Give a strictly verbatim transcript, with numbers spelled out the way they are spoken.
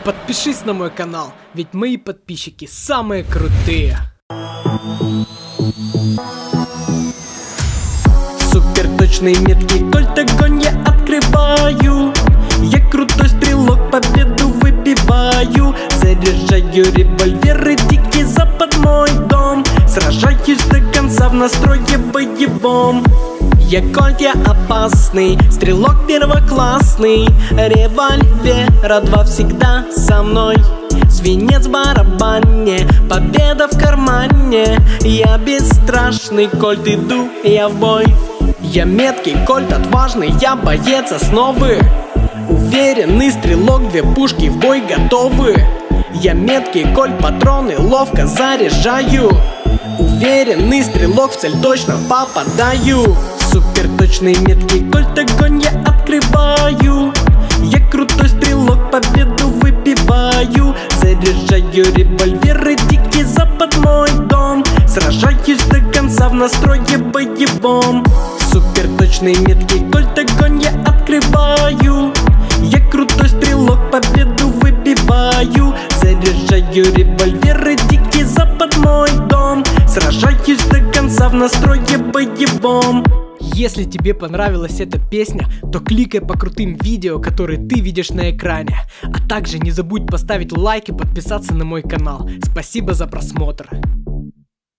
Подпишись на мой канал, ведь мои подписчики самые крутые. Супер точные метки, кольт огонь я открываю. Я крутой стрелок, победу выпиваю. Заряжаю револьверы, дикий запад мой дом. Сражаюсь до конца в настрое боевом. Я кольт, я опасный, стрелок первоклассный. Револьвера два всегда со мной. Свинец в барабане, победа в кармане. Я бесстрашный кольт, иду я в бой. Я меткий кольт, отважный, я боец основы. Уверенный стрелок, две пушки в бой готовы. Я меткий кольт, патроны ловко заряжаю. Уверенный стрелок, в цель точно попадаю. Супер точные метки, кольт огонь я открываю. Я крутой стрелок, победу выпиваю. Заряжаю револьверы, дикий запад мой дом. Сражаюсь до конца в настрое боевом. Супер точные метки, кольт огонь я открываю. Я крутой стрелок, победу выпиваю. Заряжаю револьверы, дикий запад мой дом. Сражаюсь до конца в настрое боевом. Если тебе понравилась эта песня, то кликай по крутым видео, которые ты видишь на экране. А также не забудь поставить лайк и подписаться на мой канал. Спасибо за просмотр.